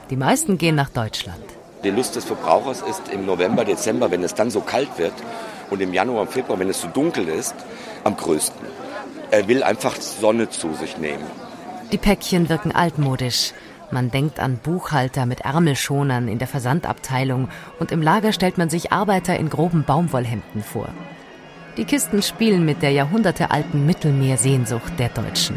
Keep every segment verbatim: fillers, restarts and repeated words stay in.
Die meisten gehen nach Deutschland. Die Lust des Verbrauchers ist im November, Dezember, wenn es dann so kalt wird, und im Januar, Februar, wenn es so dunkel ist, am größten. Er will einfach Sonne zu sich nehmen. Die Päckchen wirken altmodisch. Man denkt an Buchhalter mit Ärmelschonern in der Versandabteilung und im Lager stellt man sich Arbeiter in groben Baumwollhemden vor. Die Kisten spielen mit der jahrhundertealten Mittelmeersehnsucht der Deutschen.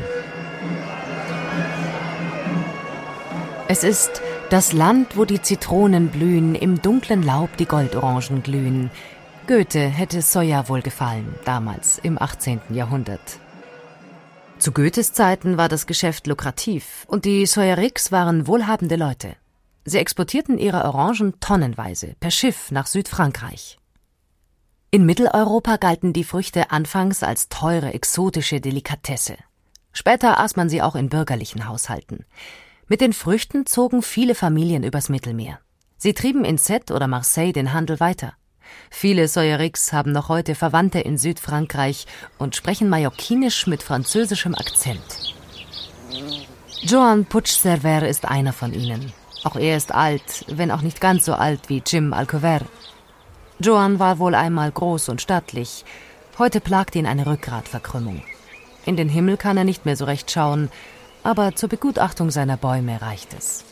Es ist das Land, wo die Zitronen blühen, im dunklen Laub die Goldorangen glühen. Goethe hätte Soja wohl gefallen, damals im achtzehnten Jahrhundert. Zu Goethes Zeiten war das Geschäft lukrativ und die Soyeriks waren wohlhabende Leute. Sie exportierten ihre Orangen tonnenweise per Schiff nach Südfrankreich. In Mitteleuropa galten die Früchte anfangs als teure, exotische Delikatesse. Später aß man sie auch in bürgerlichen Haushalten. Mit den Früchten zogen viele Familien übers Mittelmeer. Sie trieben in Sète oder Marseille den Handel weiter. Viele Soyeriks haben noch heute Verwandte in Südfrankreich und sprechen mallorquinisch mit französischem Akzent. Joan Puigcerver ist einer von ihnen. Auch er ist alt, wenn auch nicht ganz so alt wie Jim Alcover. Joan war wohl einmal groß und stattlich. Heute plagt ihn eine Rückgratverkrümmung. In den Himmel kann er nicht mehr so recht schauen, aber zur Begutachtung seiner Bäume reicht es.